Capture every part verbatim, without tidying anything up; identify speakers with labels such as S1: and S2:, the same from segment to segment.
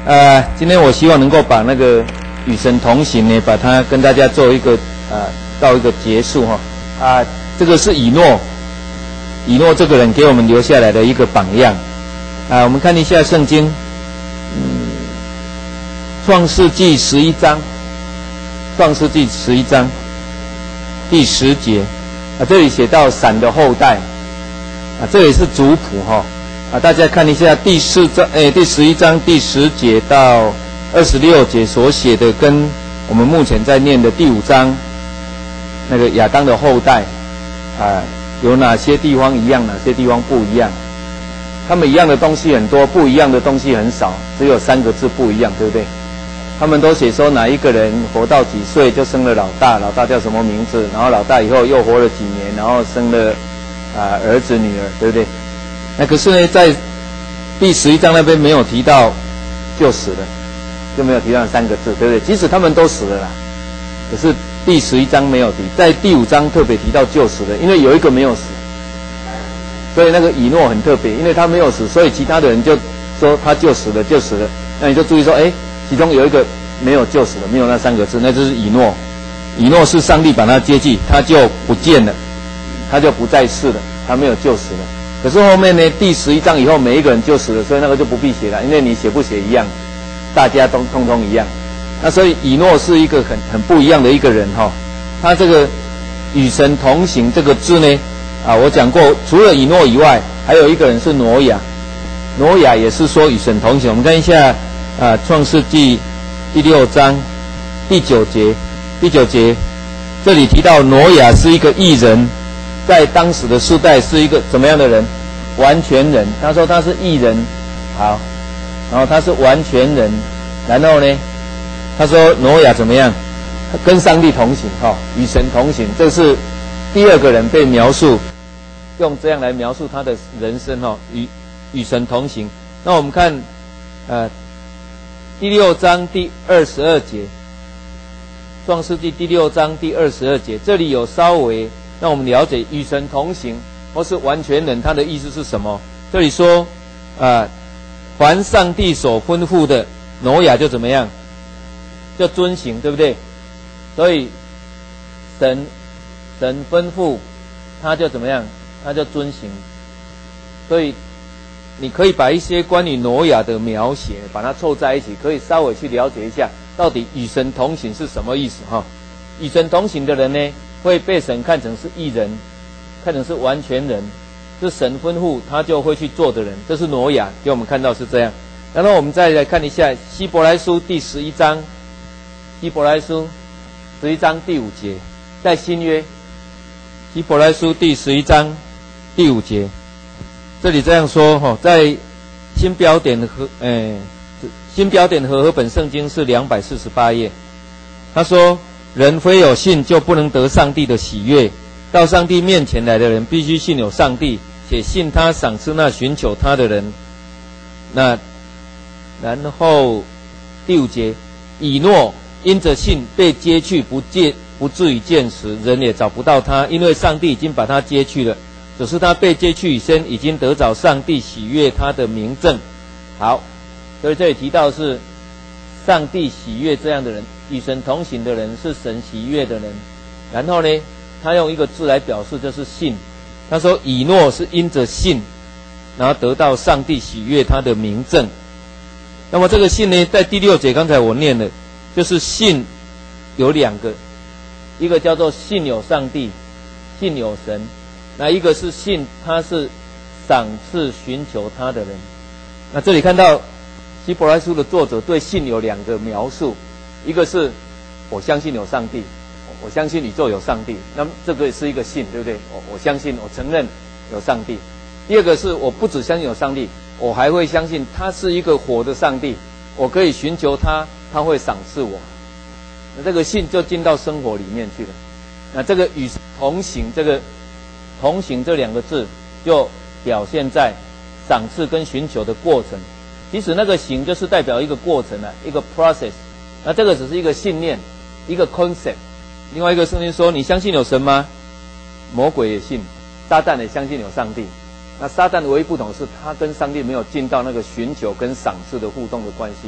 S1: 呃，今天我希望能够把那个与神同行呢，把它跟大家做一个呃到一个结束哈。啊，这个是以诺，以诺这个人给我们留下来的一个榜样。啊，我们看一下圣经，嗯，创世纪十一章，创世纪十一章第十节，啊，这里写到闪的后代，啊，这里是族谱哈。啊，大家看一下第四章，诶，第十一章第十节到二十六节所写的，跟我们目前在念的第五章那个亚当的后代，啊，有哪些地方一样，哪些地方不一样？他们一样的东西很多，不一样的东西很少，只有三个字不一样，对不对？他们都写说哪一个人活到几岁就生了老大，老大叫什么名字？然后老大以后又活了几年，然后生了啊儿子女儿，对不对？那可是呢，在第十一章那边没有提到就死了，就没有提到三个字，对不对？即使他们都死了啦，可是第十一章没有提，在第五章特别提到就死了，因为有一个没有死，所以那个以诺很特别，因为他没有死，所以其他的人就说他就死了，就死了。那你就注意说，哎，其中有一个没有就死了，没有那三个字，那就是以诺。以诺是上帝把他接去，他就不见了，他就不在世了，他没有就死了。可是后面呢，第十一章以后每一个人就死了，所以那个就不必写了，因为你写不写一样，大家都通通一样。那所以以诺是一个很很不一样的一个人哈、哦。他这个与神同行这个字呢，啊，我讲过，除了以诺以外，还有一个人是挪亚。挪亚也是说与神同行。我们看一下啊，创世纪第六章第九节，第九节这里提到挪亚是一个义人。在当时的世代是一个怎么样的人？完全人。他说他是义人，好，然后他是完全人，然后呢，他说挪亚怎么样？跟上帝同行，哈、哦，与神同行，这是第二个人被描述，用这样来描述他的人生，哈、哦，与与神同行。那我们看，呃，第六章第二十二节，创世纪第六章第二十二节，这里有稍微。让我们了解与神同行或是完全人，他的意思是什么？这里说，啊、呃，凡上帝所吩咐的，挪亚就怎么样？就遵行，对不对？所以神神吩咐，他就怎么样？他就遵行。所以你可以把一些关于挪亚的描写，把它凑在一起，可以稍微去了解一下，到底与神同行是什么意思哈？与神同行的人呢？会被神看成是义人，看成是完全人，是神吩咐他就会去做的人。这是挪亚给我们看到是这样。然后我们再来看一下希伯来书第十一章，希伯来书十一章第五节，在新约，希伯来书第十一章第五节，这里这样说哈，在新标点和诶新标点和合本圣经是两百四十八页，他说。人非有信就不能得上帝的喜悦，到上帝面前来的人必须信有上帝，且信他赏赐那寻求他的人。那然后第五节，以诺因着信被接去，不见不至于见时，人也找不到他，因为上帝已经把他接去了。只是他被接去以前，已经得着上帝喜悦他的明证。好，所以这里提到是上帝喜悦这样的人。与神同行的人是神喜悦的人，然后呢，他用一个字来表示，就是信。他说以诺是因着信，然后得到上帝喜悦他的明证。那么这个信呢，在第六节刚才我念的，就是信有两个，一个叫做信有上帝，信有神，那一个是信他是赏赐寻求他的人。那这里看到希伯来书的作者对信有两个描述。一个是我相信有上帝，我相信宇宙有上帝，那么这个也是一个信，对不对？我我相信，我承认有上帝。第二个是我不只相信有上帝，我还会相信他是一个活的上帝，我可以寻求他，他会赏赐我。那这个信就进到生活里面去了。那这个与同行，这个同行这两个字就表现在赏赐跟寻求的过程。其实那个行就是代表一个过程啊，一个 process。那这个只是一个信念，一个 concept。另外一个圣经说，你相信有神吗？魔鬼也信，撒旦也相信有上帝。那撒旦唯一不同是，他跟上帝没有进到那个寻求跟赏赐的互动的关系，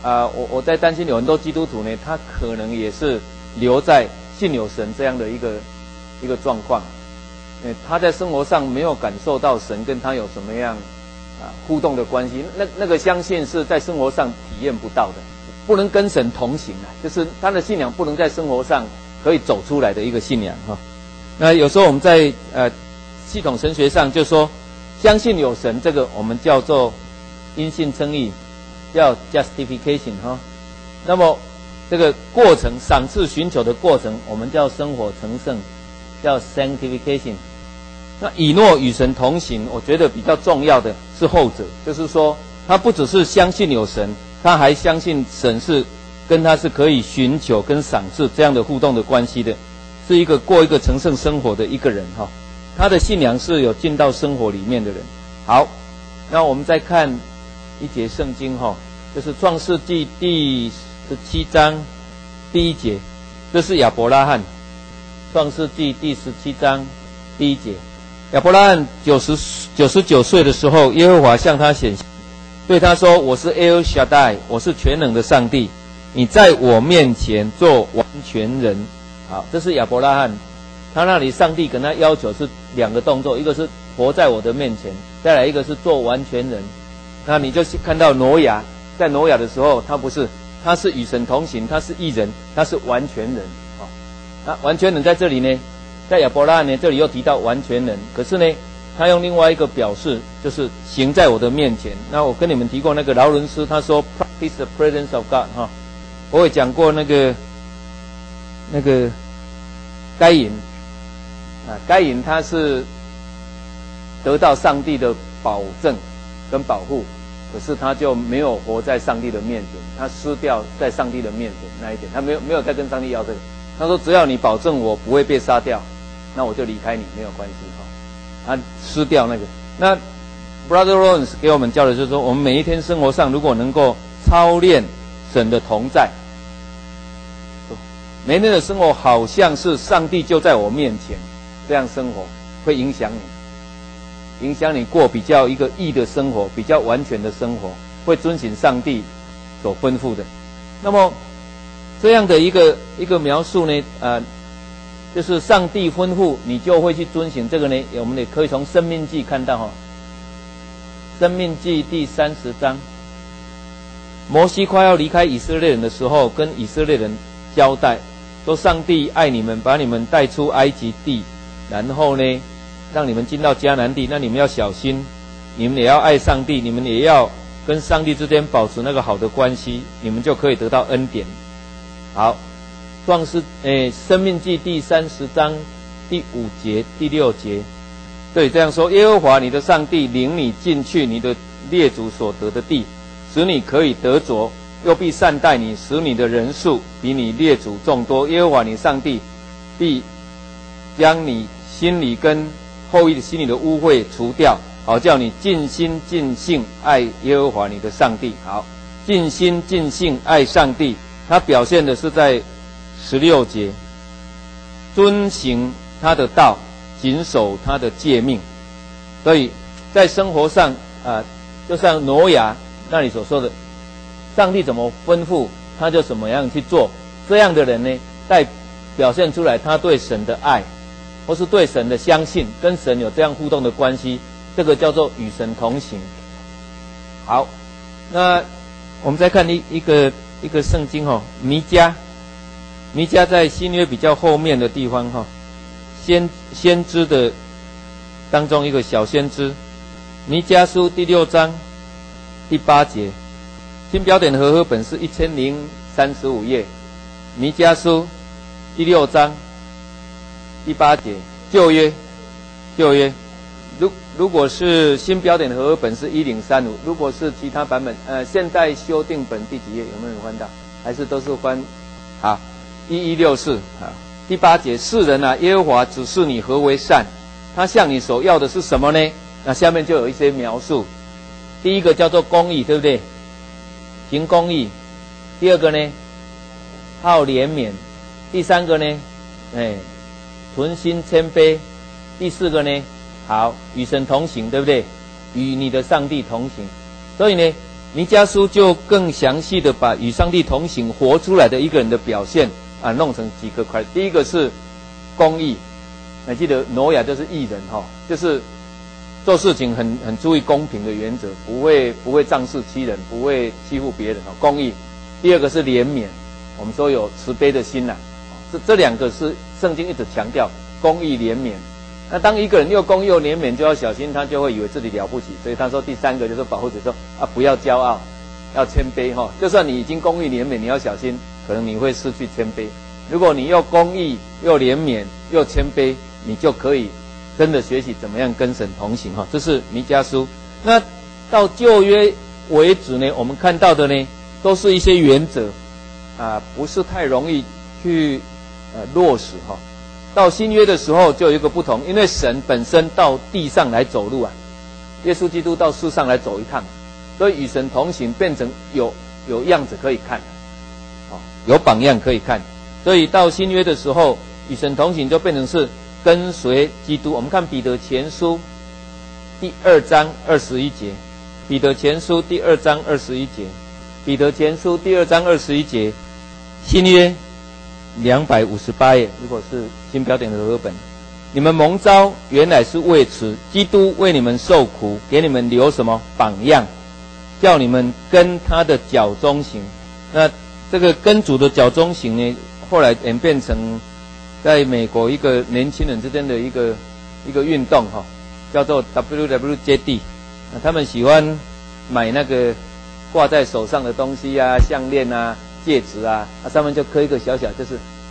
S1: 啊、呃，我我在担心有很多基督徒呢，他可能也是留在信有神这样的一个一个状况，呃，他在生活上没有感受到神跟他有什么样啊互动的关系，那那个相信是在生活上体验不到的，不能跟神同行啊，就是他的信仰不能在生活上可以走出来的一个信仰哈。那有时候我们在呃系统神学上就说，相信有神这个我们叫做因信称义，叫 justification 哈。那么这个过程赏赐寻求的过程，我们叫生活成圣，叫 sanctification。那以诺与神同行，我觉得比较重要的是后者，就是说他不只是相信有神，他还相信神是跟他是可以寻求跟赏赐这样的互动的关系的，是一个过一个成圣生活的一个人哈。他的信仰是有进到生活里面的人。好，那我们再看一节圣经哈，就是创世纪第十七章第一节，这是亚伯拉罕。创世纪第十七章第一节，亚伯拉罕九十九十九岁的时候，耶和华向他显现，对他说：“我是 El Shaddai， 我是全能的上帝，你在我面前做完全人。”好，这是亚伯拉罕，他那里上帝跟他要求是两个动作，一个是活在我的面前，再来一个是做完全人。那你就看到挪亚，在挪亚的时候，他不是，他是与神同行，他是义人，他是完全人。好，那完全人在这里呢，在亚伯拉罕呢，这里又提到完全人，可是呢，他用另外一个表示，就是行在我的面前。那我跟你们提过那个劳伦斯，他说 practice the presence of God 哈，我也讲过那个那个该隐啊，该隐他是得到上帝的保证跟保护，可是他就没有活在上帝的面前，他失掉在上帝的面前那一点，他没有没有再跟上帝要这个。他说只要你保证我不会被杀掉，那我就离开你没有关系哈。他失掉那个。那 Brother Lawrence 给我们教的就是说，我们每一天生活上如果能够操练神的同在，每天的生活好像是上帝就在我面前，这样生活会影响你，影响你过比较一个义的生活，比较完全的生活，会遵循上帝所吩咐的。那么这样的一个一个描述呢，呃，就是上帝吩咐你就会去遵循这个呢，我们也可以从申命记看到哈，申命记第三十章，摩西快要离开以色列人的时候，跟以色列人交代说，上帝爱你们，把你们带出埃及地，然后呢让你们进到迦南地，那你们要小心，你们也要爱上帝，你们也要跟上帝之间保持那个好的关系，你们就可以得到恩典。好，创世诶，申命记第三十章第五节、第六节，对，这样说：耶和华你的上帝领你进去你的列祖所得的地，使你可以得着，又必善待你，使你的人数比你列祖众多。耶和华你上帝必将你心里跟后裔的心里的污秽除掉，好叫你尽心尽性爱耶和华你的上帝。好，尽心尽性爱上帝，它表现的是在十六节，遵行他的道，谨守他的诫命。所以在生活上啊、呃，就像挪亚那里所说的，上帝怎么吩咐他就怎么样去做。这样的人呢，在表现出来他对神的爱，或是对神的相信，跟神有这样互动的关系，这个叫做与神同行。好，那我们再看一一个一个圣经哈，弥迦，弥迦在新约比较后面的地方哈，先先知的当中一个小先知，弥迦书第六章第八节，新标点和合本是一千零三十五页，弥迦书第六章第八节，旧约，旧约，如如果是新标点和合本是一零三五，如果是其他版本，呃，现代修订本第几页？有没有人翻到？还是都是翻？好，一一六四啊，第八节，世人啊，耶和华指示你何为善，他向你所要的是什么呢？那下面就有一些描述。第一个叫做公义，对不对？行公义。第二个呢，好怜悯。第三个呢，哎，存心谦卑。第四个呢，好，与神同行，对不对？与你的上帝同行。所以呢， 弥迦书就更详细的把与上帝同行活出来的一个人的表现啊，弄成几个块。第一个是公义，还记得挪亚就是义人哈、哦，就是做事情很很注意公平的原则，不会不会仗势欺人，不会欺负别人哦，公义。第二个是怜悯，我们说有慈悲的心呐、啊，这这两个是圣经一直强调公义怜悯。那当一个人又公义又怜悯，就要小心，他就会以为自己了不起。所以他说第三个就是保护者说啊，不要骄傲，要谦卑哈、哦。就算你已经公义怜悯，你要小心，可能你会失去谦卑。如果你又公义又怜悯又谦卑，你就可以真的学习怎么样跟神同行哈。这是弥迦书。那到旧约为止呢，我们看到的呢，都是一些原则啊，不是太容易去呃落实哈。到新约的时候就有一个不同，因为神本身到地上来走路啊，耶稣基督到世上来走一趟，所以与神同行变成有有样子可以看，哦，有榜样可以看。所以到新约的时候，与神同行就变成是跟随基督。我们看彼得前书第二章二十一节，彼得前书第二章二十一节，彼得前书第二章二十一节，新约两百五十八页，如果是新标点的和本，你们蒙召原来是为此，基督为你们受苦，给你们留什么榜样，叫你们跟他的脚中行。那这个跟主的脚中行呢，后来演变成在美国一个年轻人之间的一个一个运动哈，叫做 W W J D。他们喜欢买那个挂在手上的东西啊，项链啊、戒指啊，它上面就刻一个小小，就是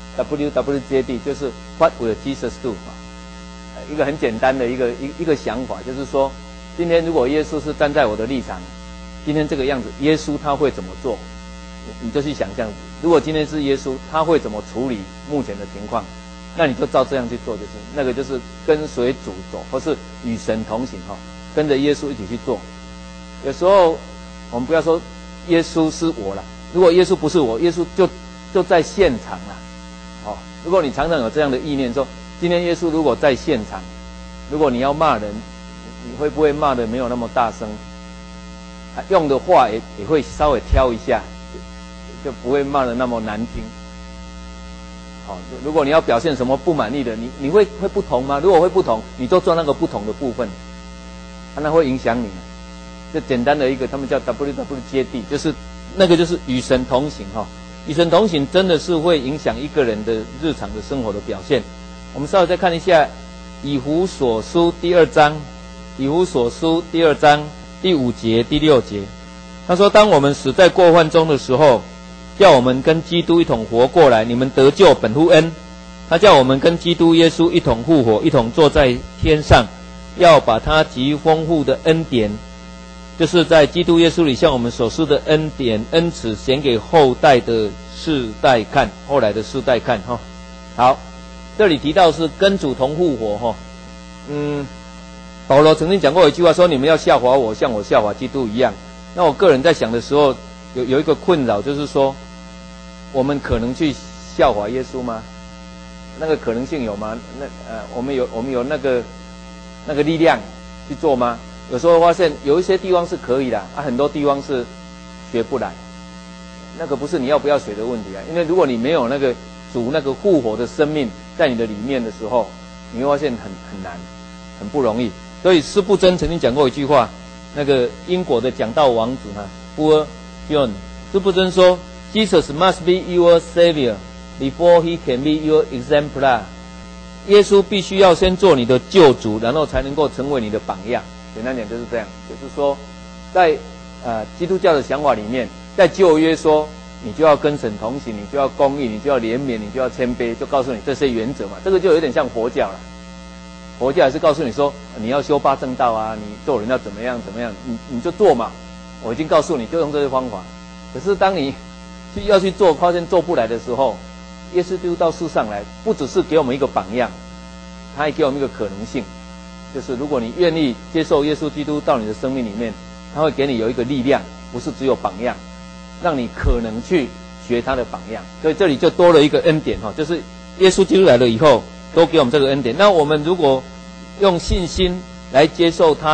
S1: W W J D， 就是 What will Jesus do？ 一个很简单的一个一一个想法，就是说，今天如果耶稣是站在我的立场，今天这个样子，耶稣他会怎么做？你就去想象，如果今天是耶稣，他会怎么处理目前的情况？那你就照这样去做，就是那个就是跟随主走，或是与神同行哈，跟着耶稣一起去做。有时候我们不要说耶稣是我啦，如果耶稣不是我，耶稣就就在现场啦。哦，如果你常常有这样的意念说，今天耶稣如果在现场，如果你要骂人，你会不会骂的没有那么大声？啊，用的话也也会稍微挑一下，就不会骂的那么难听。好，如果你要表现什么不满意的，你你会会不同吗？如果会不同，你就做那个不同的部分，啊，那会影响你。就简单的一个，他们叫 W W J D， 就是那个就是与神同行哈。与神同行真的是会影响一个人的日常的生活的表现。我们稍微再看一下以弗所书第二章，以弗所书第二章第五节、第六节，他说：“当我们死在过犯中的时候，叫我们跟基督一同活过来。你们得救本乎恩，他叫我们跟基督耶稣一同复活，一同坐在天上，要把他极丰富的恩典，就是在基督耶稣里向我们所施的恩典恩慈，显给后代的世代看，后来的世代看哈。好，这里提到是跟主同复活哈。嗯，保罗曾经讲过一句话说：你们要效法我，像我效法基督一样。那我个人在想的时候，有有一个困扰，就是说，我们可能去效法耶稣吗？那个可能性有吗？那呃，我们有我们有那个那个力量去做吗？有时候发现有一些地方是可以的，啊，很多地方是学不来。那个不是你要不要学的问题啊，因为如果你没有那个主那个复活的生命在你的里面的时候，你会发现很很难，很不容易。所以施布真曾经讲过一句话，那个英国的讲道王子哈 ，Poor John， 施布真说 ，Jesus must be your savior before he can be your exemplar。耶稣必须要先做你的救主，然后才能够成为你的榜样。简单点就是这样，就是说，在呃基督教的想法里面，在旧约说你就要跟神同行，你就要公义，你就要怜悯，你就要谦卑，就告诉你这些原则嘛。这个就有点像佛教了。佛教还是告诉你说你要修八正道啊，你做人要怎么样怎么样，你你就做嘛。我已经告诉你，就用这些方法。可是当你去要去做，发现做不来的时候，耶稣基督到世上来，不只是给我们一个榜样，他还给我们一个可能性，就是如果你愿意接受耶稣基督到你的生命里面，他会给你有一个力量，不是只有榜样，让你可能去学他的榜样。所以这里就多了一个恩典哈，就是耶稣基督来了以后，都给我们这个恩典。那我们如果用信心来接受他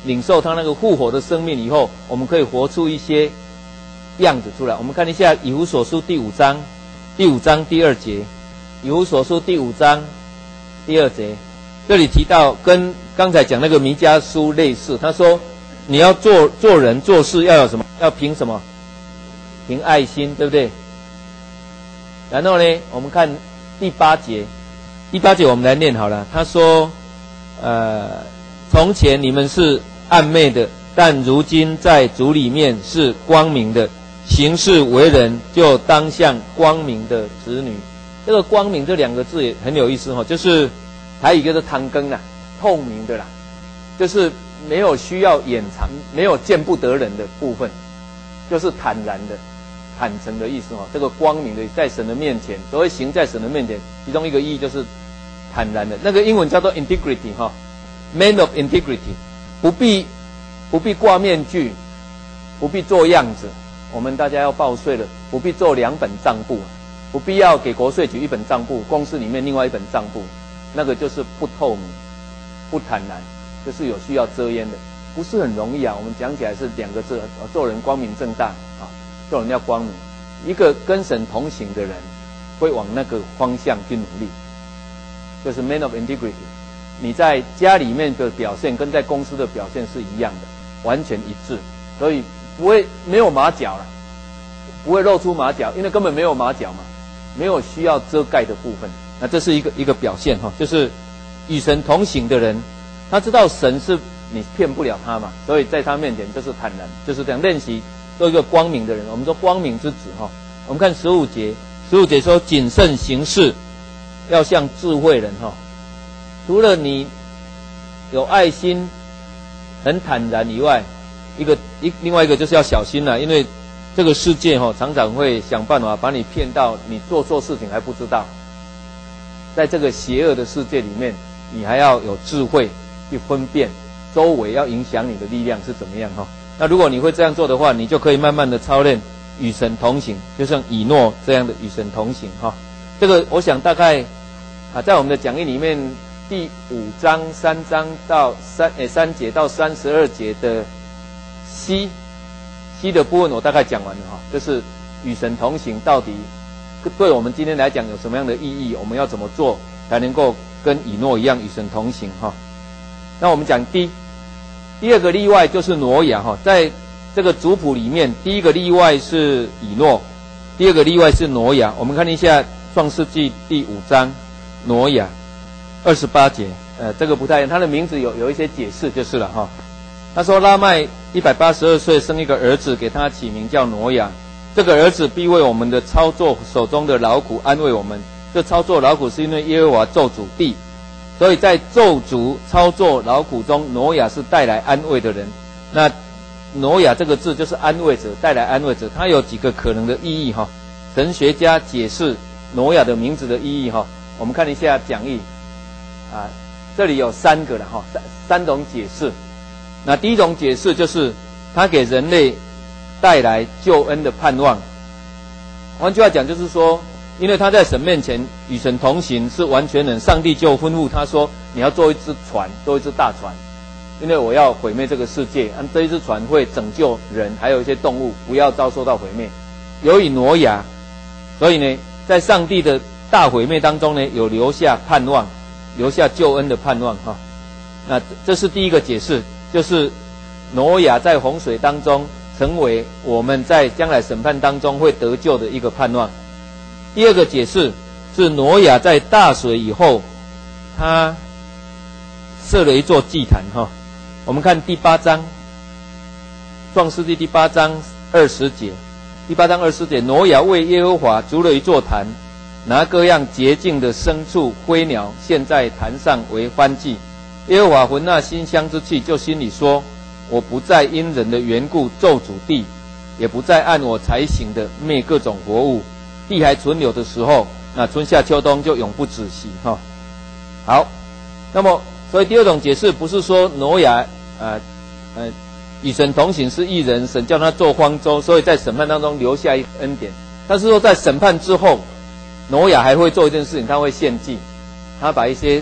S1: 领受他那个复活的生命以后，我们可以活出一些样子出来。我们看一下以弗所书第五章，第五章第二节，以弗所书第五章第二节，这里提到跟刚才讲那个弥迦书类似，他说你要做做人做事要有什么？要凭什么？凭爱心，对不对？然后呢，我们看第八节，第八节我们来念好了。他说，呃，从前你们是暗昧的，但如今在主里面是光明的，行事为人就当像光明的子女。这个光明这两个字也很有意思哈，就是还有一个是汤羹啦，透明的啦，就是没有需要掩藏，没有见不得人的部分，就是坦然的。坦诚的意思哦，这个光明的在神的面前，所谓行在神的面前，其中一个意义就是坦然的。那个英文叫做 integrity 哈 ，man of integrity， 不必不必挂面具，不必做样子。我们大家要报税了，不必做两本账簿，不必要给国税局一本账簿，公司里面另外一本账簿，那个就是不透明、不坦然，就是有需要遮掩的，不是很容易啊。我们讲起来是两个字，做人光明正大啊。做人要光明，一个跟神同行的人会往那个方向去努力，就是 man of integrity。你在家里面的表现跟在公司的表现是一样的，完全一致，所以不会没有马脚了，不会露出马脚，因为根本没有马脚嘛，没有需要遮盖的部分。那这是一个一个表现哈，就是与神同行的人，他知道神是你骗不了他嘛，所以在他面前就是坦然，就是这样练习。做一个光明的人，我们说光明之子哈。我们看十五节，十五节说谨慎行事，要像智慧人哈。除了你有爱心、很坦然以外，一个一另外一个就是要小心了，因为这个世界哈常常会想办法把你骗到你做错事情还不知道。在这个邪恶的世界里面，你还要有智慧去分辨周围要影响你的力量是怎么样哈。那如果你会这样做的话，你就可以慢慢的操练与神同行，就像以诺这样的与神同行哈。这个我想大概啊，在我们的讲义里面第五章三章到三诶三节到三十二节的 C C 的部分，我大概讲完了哈。就是与神同行到底对我们今天来讲有什么样的意义？我们要怎么做才能够跟以诺一样与神同行哈？那我们讲 D。第二个例外就是挪亚哈，在这个族谱里面，第一个例外是以诺，第二个例外是挪亚。我们看一下创世纪第五章，挪亚二十八节，呃，这个不太一样，他的名字有有一些解释就是了哈。他说拉麦一百八十二岁生一个儿子，给他起名叫挪亚。这个儿子必为我们的操作手中的劳苦安慰我们。这操作劳苦是因为耶和华咒诅地。所以在咒诅操作劳苦中，挪亚是带来安慰的人。那挪亚这个字就是安慰者，带来安慰者。它有几个可能的意义哈。神学家解释挪亚的名字的意义哈。我们看一下讲义啊，这里有三个了哈，三三种解释。那第一种解释就是他给人类带来救恩的盼望。换句话讲，就是说。因为他在神面前与神同行是完全人，上帝就吩咐他说：“你要做一只船，做一只大船，因为我要毁灭这个世界。啊，这一只船会拯救人，还有一些动物，不要遭受到毁灭。由于挪亚，所以呢，在上帝的大毁灭当中呢，有留下盼望，留下救恩的盼望哈。那这是第一个解释，就是挪亚在洪水当中成为我们在将来审判当中会得救的一个盼望。第二个解释是挪亚在大水以后，他设了一座祭坛哈。我们看第八章，创世纪第八章二十节，第八章二十节，挪亚为耶和华筑了一座坛，拿各样洁净的牲畜、飞鸟献在坛上为燔祭。耶和华闻那馨香之气，就心里说：我不再因人的缘故咒诅地，也不再按我才行的灭各种活物。地还存留的时候，那春夏秋冬就永不止息哈。好，那么所以第二种解释不是说挪亚呃呃与神同行是义人，神叫他做方舟，所以在审判当中留下一个恩典。但是说在审判之后，挪亚还会做一件事情，他会献祭，他把一些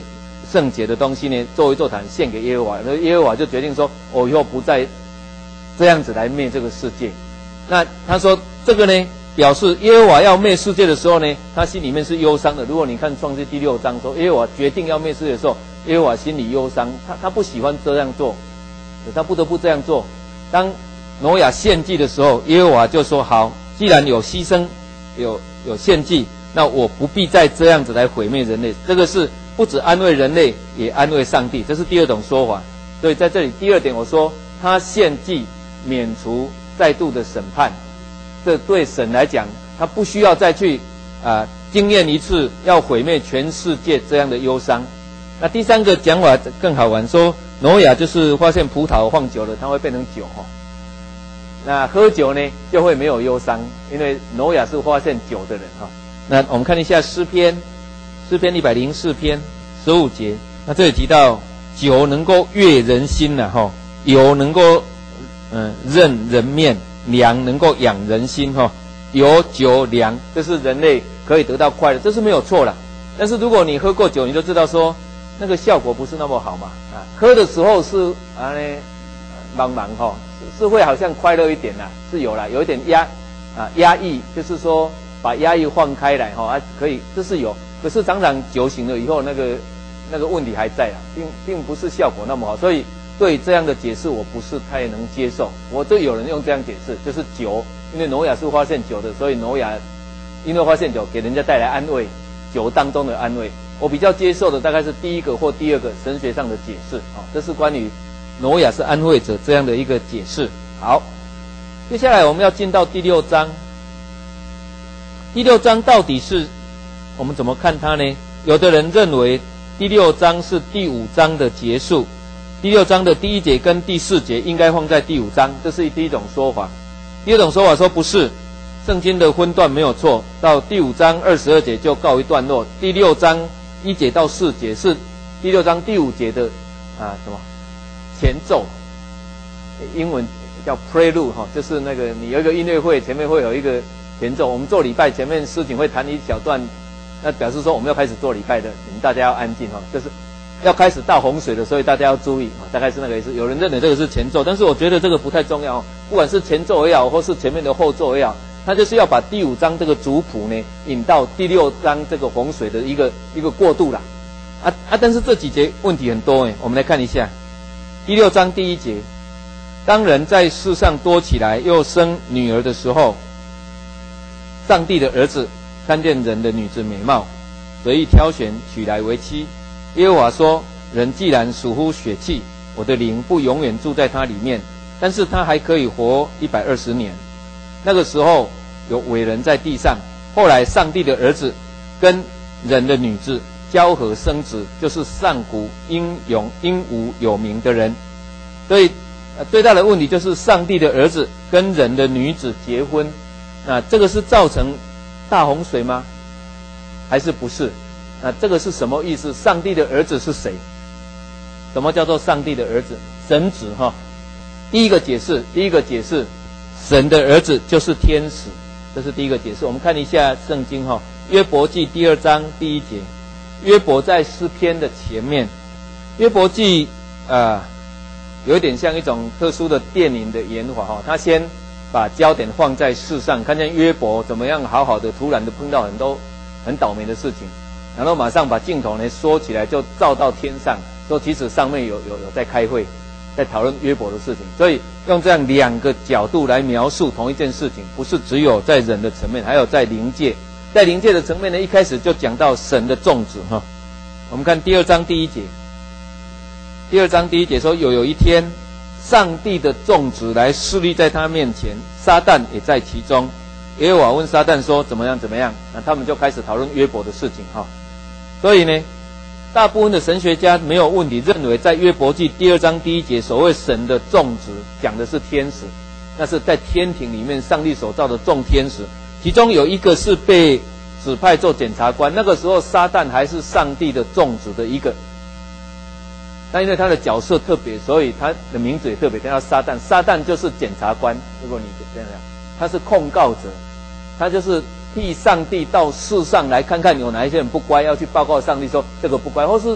S1: 圣洁的东西呢，做一座坛献给耶和华。那耶和华就决定说，我以后不再这样子来灭这个世界。那他说这个呢，表示耶和华要灭世界的时候呢，他心里面是忧伤的。如果你看创世第六章说，耶和华决定要灭世界的时候，耶和华心里忧伤，他他不喜欢这样做，他不得不这样做。当挪亚献祭的时候，耶和华就说：好，既然有牺牲，有有献祭，那我不必再这样子来毁灭人类。这个是不只安慰人类，也安慰上帝，这是第二种说法。所以在这里第二点我说，他献祭免除再度的审判，这对神来讲，他不需要再去啊、呃、经验一次要毁灭全世界这样的忧伤。那第三个讲法更好玩，说挪亚就是发现葡萄放久了，它会变成酒哈。那喝酒呢就会没有忧伤，因为挪亚是发现酒的人哈。那我们看一下诗篇，诗篇一百零四篇十五节，那这里提到酒能够悦人心呐、啊、哈，油能够嗯润人面，粮能够养人心哈。油酒粮，这是人类可以得到快乐，这是没有错啦。但是如果你喝过酒，你就知道说那个效果不是那么好嘛啊，喝的时候是啊呢茫茫哈。是会好像快乐一点啦，是有啦，有一点压啊压抑，就是说把压抑放开来哈、啊，可以，这是有。可是常常酒醒了以后，那个那个问题还在啦，并并不是效果那么好。所以对这样的解释，我不是太能接受。我对有人用这样解释，就是酒，因为挪亚是发现酒的，所以挪亚因为发现酒给人家带来安慰，酒当中的安慰。我比较接受的大概是第一个或第二个神学上的解释啊，这是关于挪亚是安慰者这样的一个解释。好，接下来我们要进到第六章。第六章到底是我们怎么看它呢？有的人认为第六章是第五章的结束，第六章的第一节跟第四节应该放在第五章，这是第一种说法。第二种说法说不是，圣经的分段没有错，到第五章二十二节就告一段落，第六章一节到四节是第六章第五节的啊什么前奏，英文叫 prelude 哈，就是那个你有一个音乐会，前面会有一个前奏。我们做礼拜前面诗景会弹一小段，那表示说我们要开始做礼拜的，你们大家要安静哈，就是要开始大洪水了，所以大家要注意啊，大概是那个意思。有人认为这个是前奏，但是我觉得这个不太重要，不管是前奏也好，或是前面的后奏也好，他就是要把第五章这个族谱呢引到第六章这个洪水的一个一个过渡啦。啊啊！但是这几节问题很多诶，我们来看一下第六章第一节。当人在世上多起来，又生女儿的时候，上帝的儿子看见人的女子美貌，得以挑选娶来为妻。耶和华说：人既然属乎血气，我的灵不永远住在他里面，但是他还可以活一百二十年。那个时候有伟人在地上，后来上帝的儿子跟人的女子交合生子，就是上古英勇英武有名的人。所以呃最大的问题就是上帝的儿子跟人的女子结婚，那这个是造成大洪水吗？还是不是？那这个是什么意思？上帝的儿子是谁？什么叫做上帝的儿子？神子哈。第一个解释，第一个解释，神的儿子就是天使，这是第一个解释。我们看一下圣经哈，约伯记第二章第一节。约伯在诗篇的前面，约伯记啊、呃，有一点像一种特殊的电影的演法哈，他先把焦点放在世上，看见约伯怎么样好好的，突然的碰到很多很倒霉的事情，然后马上把镜头呢缩起来，就照到天上，说其实上面有有有在开会，在讨论约伯的事情，所以用这样两个角度来描述同一件事情，不是只有在人的层面，还有在灵界。在灵界的层面呢，一开始就讲到神的众子哈。我们看第二章第一节，第二章第一节说，有有一天，上帝的众子来侍立在他面前，撒旦也在其中。耶和华问撒旦说：怎么样怎么样？那他们就开始讨论约伯的事情哈。所以呢，大部分的神学家没有问题，认为在约伯记第二章第一节，所谓神的众子讲的是天使，那是在天庭里面上帝所造的众天使。其中有一个是被指派做检察官，那个时候撒旦还是上帝的众子的一个，但因为他的角色特别，所以他的名字也特别，叫撒旦。撒旦就是检察官，如果你这样讲，他是控告者，他就是替上帝到世上来看看有哪一些人不乖，要去报告上帝说这个不乖，或是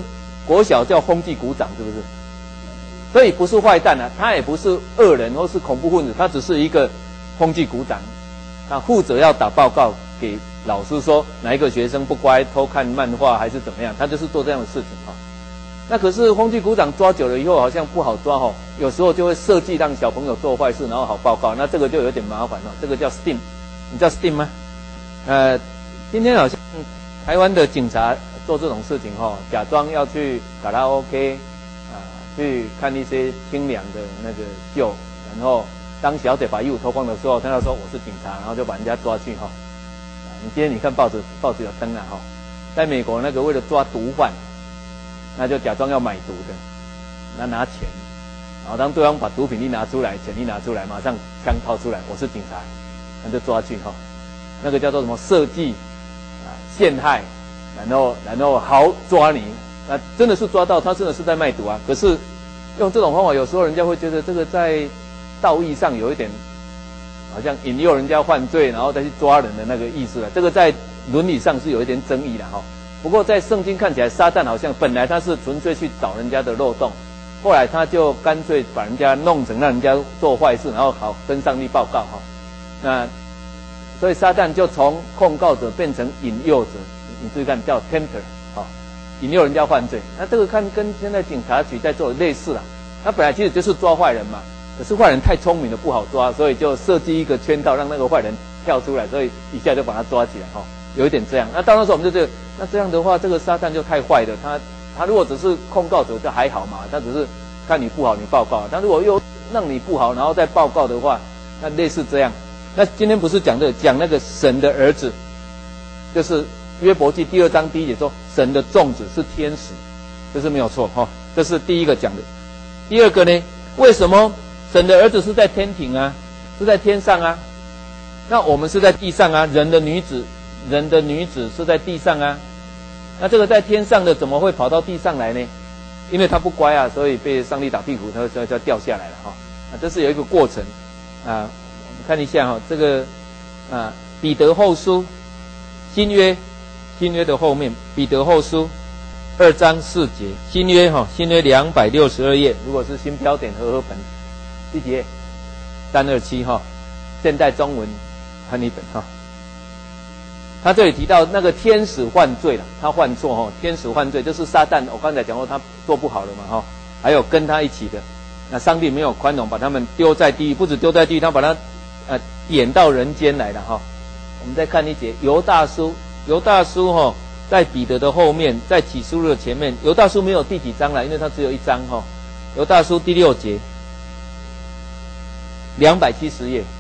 S1: 国小叫风纪股长，是不是？所以不是坏蛋啊，他也不是恶人或是恐怖分子，他只是一个风纪股长，他负责要打报告给老师说哪一个学生不乖，偷看漫画还是怎么样，他就是做这样的事情哈。那可是风纪股长抓久了以后好像不好抓哈，有时候就会设计让小朋友做坏事，然后好报告，那这个就有点麻烦了。这个叫 STEAM， 你知道 STEAM 吗？呃，今天好像台湾的警察做这种事情哈，假装要去卡拉 OK。去看一些清凉的那个秀，然后当小姐把衣服脱光的时候，他要说我是警察，然后就把人家抓去哈。你今天你看报纸，报纸有登啊哈，在美国那个为了抓毒贩，那就假装要买毒的，那拿钱，然后当对方把毒品一拿出来，钱一拿出来，马上枪掏出来，我是警察，那就抓去哈。那个叫做什么设计啊陷害，然后然后好抓你。那真的是抓到他真的是在卖毒啊！可是用这种方法，有时候人家会觉得这个在道义上有一点好像引诱人家犯罪，然后再去抓人的那个意思了。这个在伦理上是有一点争议的哈。不过在圣经看起来，撒旦好像本来他是纯粹去找人家的漏洞，后来他就干脆把人家弄成让人家做坏事，然后好跟上帝报告哈。那所以撒旦就从控告者变成引诱者，你注意看叫 tempter。引诱人家犯罪，那这个看跟现在警察局在做的类似啦。他本来其实就是抓坏人嘛，可是坏人太聪明了不好抓，所以就设计一个圈套让那个坏人跳出来，所以一下就把他抓起来哈、哦，有一点这样。那到那时候我们就觉得，那这样的话，这个撒旦就太坏了。他他如果只是控告者就还好嘛，他只是看你不好你报告。但如果又让你不好然后再报告的话，那类似这样。那今天不是讲这个，讲那个神的儿子，就是约伯记第二章第一节说。神的众子是天使，这是没有错哈、哦，这是第一个讲的。第二个呢，为什么神的儿子是在天庭啊，是在天上啊？那我们是在地上啊，人的女子，人的女子是在地上啊。那这个在天上的怎么会跑到地上来呢？因为他不乖啊，所以被上帝打屁股，他就就掉下来了哈、哦。啊，这是有一个过程啊。我们看一下哈、哦，这个啊，彼得后书新约。新约的后面，彼得后书二章四节，新约哈，新约两百六十二页，如果是新标点和合本，第几页？三二七哈，现代中文翻译本哈。他这里提到那个天使犯罪了，他犯错哈，天使犯罪就是撒旦，我刚才讲过他做不好了嘛哈，还有跟他一起的，那上帝没有宽容，把他们丢在地狱，不止丢在地狱，他把他呃贬到人间来了哈。我们再看一节，犹大书。犹大书哈、哦，在彼得的后面，在启示录的前面。犹大书没有第几章了，因为它只有一章哈、哦。犹大书第六节，两百七十页。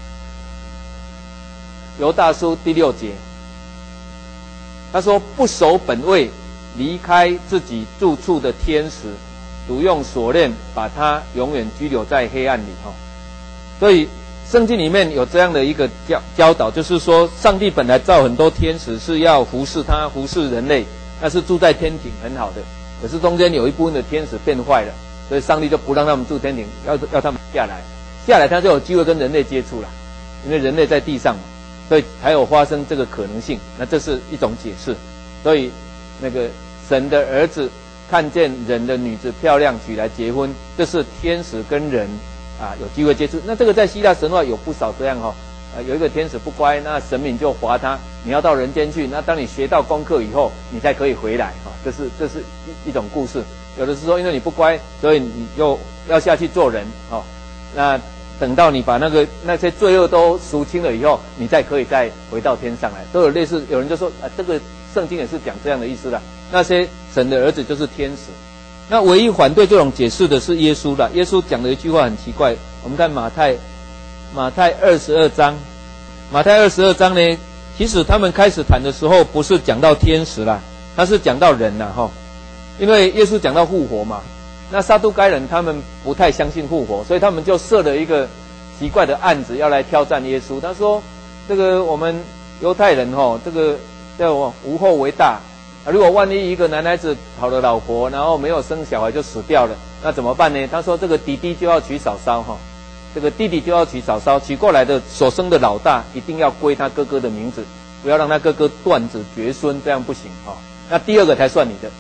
S1: 犹大书第六节，他说：“不守本位，离开自己住处的天使，独用锁链把他永远拘留在黑暗里。”哈，所以。圣经里面有这样的一个教教导，就是说，上帝本来造很多天使是要服侍他、服侍人类，那是住在天庭很好的。可是中间有一部分的天使变坏了，所以上帝就不让他们住天庭，要要他们下来，下来他就有机会跟人类接触了，因为人类在地上嘛，所以才有发生这个可能性。那这是一种解释。所以那个神的儿子看见人的女子漂亮，娶来结婚，这是天使跟人。啊，有机会接触。那这个在希腊神话有不少这样哈、哦，呃，有一个天使不乖，那神明就罚他，你要到人间去。那当你学到功课以后，你才可以回来哈、哦。这是这是一一种故事。有的是说，因为你不乖，所以你就要下去做人哦。那等到你把那个那些罪恶都赎清了以后，你再可以再回到天上来。都有类似，有人就说啊，这个圣经也是讲这样的意思啦。那些神的儿子就是天使。那唯一反对这种解释的是耶稣啦。耶稣讲了一句话很奇怪，我们看马太，马太二十二章，马太二十二章呢，其实他们开始谈的时候不是讲到天使啦，他是讲到人啦哈，因为耶稣讲到复活嘛，那撒都该人他们不太相信复活，所以他们就设了一个奇怪的案子要来挑战耶稣。他说，这个我们犹太人哈，这个叫无后为大。如果万一一个男孩子讨了老婆，然后没有生小孩就死掉了，那怎么办呢？他说这个弟弟就要娶嫂嫂哈，这个弟弟就要娶嫂嫂，娶过来的所生的老大一定要归他哥哥的名字，不要让他哥哥断子绝孙，这样不行哈。那第二个才算你的，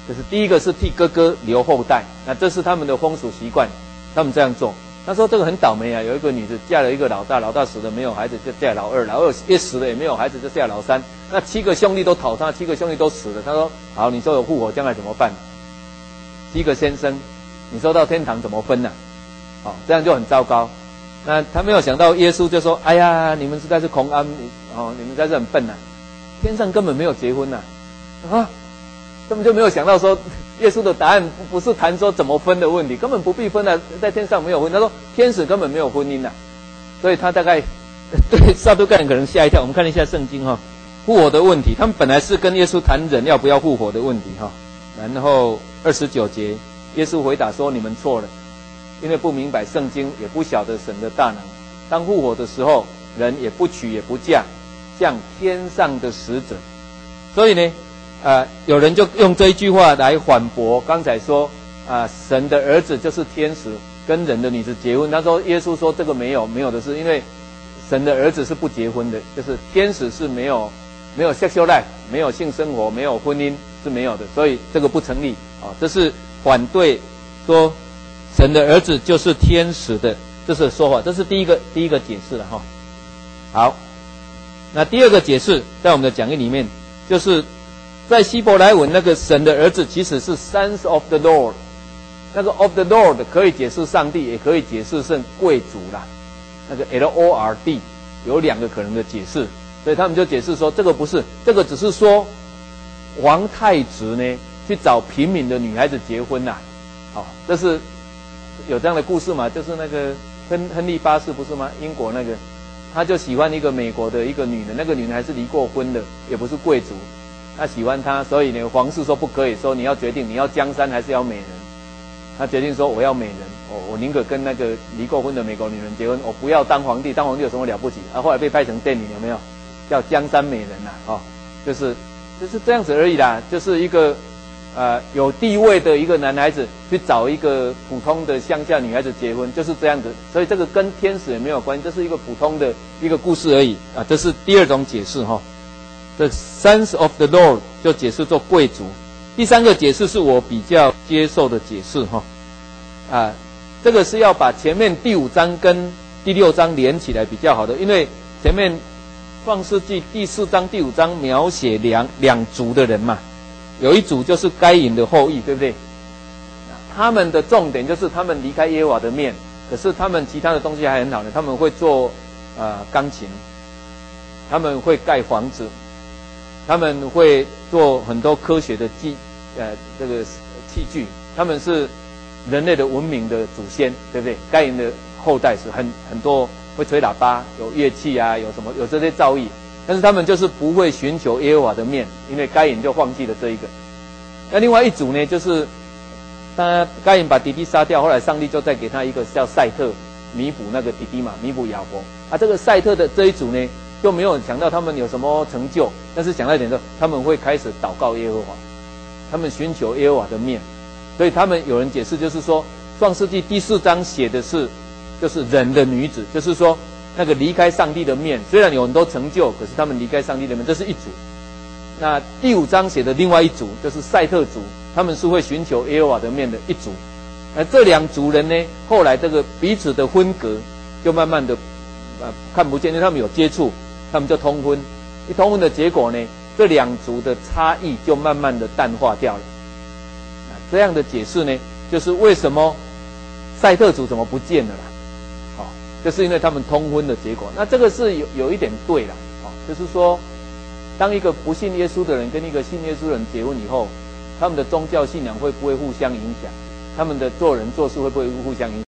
S1: 就是第一个是替哥哥留后代，那这是他们的风俗习惯，他们这样做。他说这个很倒霉啊，有一个女子嫁了一个老大，老大死了没有孩子就嫁老二，老二也死了也没有孩子就嫁老三，那七个兄弟都讨他，七个兄弟都死了。他说好，你说有复活将来怎么办？七个先生，你说到天堂怎么分呢、啊？哦，这样就很糟糕。那他没有想到耶稣就说，哎呀，你们实在是空安，哦，你们实在是很笨呐、啊，天上根本没有结婚呐、啊，啊，根本就没有想到说。耶稣的答案不是谈说怎么分的问题，根本不必分的、啊，在天上没有婚。他说天使根本没有婚姻呐、啊，所以他大概对撒都该人可能吓一跳。我们看一下圣经哈、哦，复活的问题，他们本来是跟耶稣谈人要不要复活的问题哈、哦。然后二十九节，耶稣回答说：“你们错了，因为不明白圣经，也不晓得神的大能。当复活的时候，人也不娶也不嫁，像天上的使者。所以呢。”啊、呃，有人就用这一句话来反驳刚才说啊、呃，神的儿子就是天使跟人的女子结婚。他说耶稣说这个没有没有的是，因为神的儿子是不结婚的，就是天使是没有没有 sexual life， 没有性生活，没有婚姻是没有的，所以这个不成立啊、哦。这是反对说神的儿子就是天使的，这是说法，这是第一个第一个解释了哈、哦。好，那第二个解释在我们的讲义里面就是。在希伯来文，那个神的儿子其实是 sons of the Lord， 那个 of the Lord 可以解释上帝，也可以解释成贵族啦。那个 L O R D 有两个可能的解释，所以他们就解释说，这个不是，这个只是说皇太子呢去找平民的女孩子结婚啦。好、哦，这是有这样的故事嘛？就是那个亨亨利八世不是吗？英国那个，他就喜欢一个美国的一个女人，那个女人还是离过婚的，也不是贵族。他喜欢他，所以呢，皇室说不可以，说你要决定你要江山还是要美人。他决定说我要美人，我我宁可跟那个离过婚的美国女人结婚，我不要当皇帝，当皇帝有什么了不起？啊，后来被拍成电影有没有？叫《江山美人》呐、啊，哦，就是就是这样子而已啦，就是一个呃有地位的一个男孩子去找一个普通的乡下女孩子结婚，就是这样子。所以这个跟天使也没有关系，这是一个普通的一个故事而已啊。这是第二种解释哈。哦The sons of the Lord 就解释做贵族。第三个解释是我比较接受的解释哈，啊，这个是要把前面第五章跟第六章连起来比较好的，因为前面创世纪第四章、第五章描写两两族的人嘛，有一组就是该隐的后裔，对不对？他们的重点就是他们离开耶和华的面，可是他们其他的东西还很好的，他们会做呃钢琴，他们会盖房子。他们会做很多科学的技，呃，这个器具。他们是人类的文明的祖先，对不对？该隐的后代是很很多会吹喇叭，有乐器啊，有什么有这些造诣。但是他们就是不会寻求耶和华的面，因为该隐就放弃了这一个。那另外一组呢，就是他该隐把弟弟杀掉，后来上帝就再给他一个叫赛特，弥补那个弟弟嘛，弥补亚伯。啊，这个赛特的这一组呢，就没有想到他们有什么成就，但是想到一点说，他们会开始祷告耶和华，他们寻求耶和华的面，所以他们有人解释就是说，创世纪第四章写的是就是人的女子，就是说那个离开上帝的面，虽然有很多成就，可是他们离开上帝的面，这是一组。那第五章写的另外一组就是赛特族，他们是会寻求耶和华的面的一组。而这两族人呢，后来这个彼此的分隔就慢慢的呃看不见，因为他们有接触，他们就通婚。一通婚的结果呢，这两族的差异就慢慢的淡化掉了。啊，这样的解释呢，就是为什么赛特族怎么不见了啦？哦，就是因为他们通婚的结果。那这个是有有一点对啦，哦，就是说，当一个不信耶稣的人跟一个信耶稣的人结婚以后，他们的宗教信仰会不会互相影响？他们的做人做事会不会互相影响？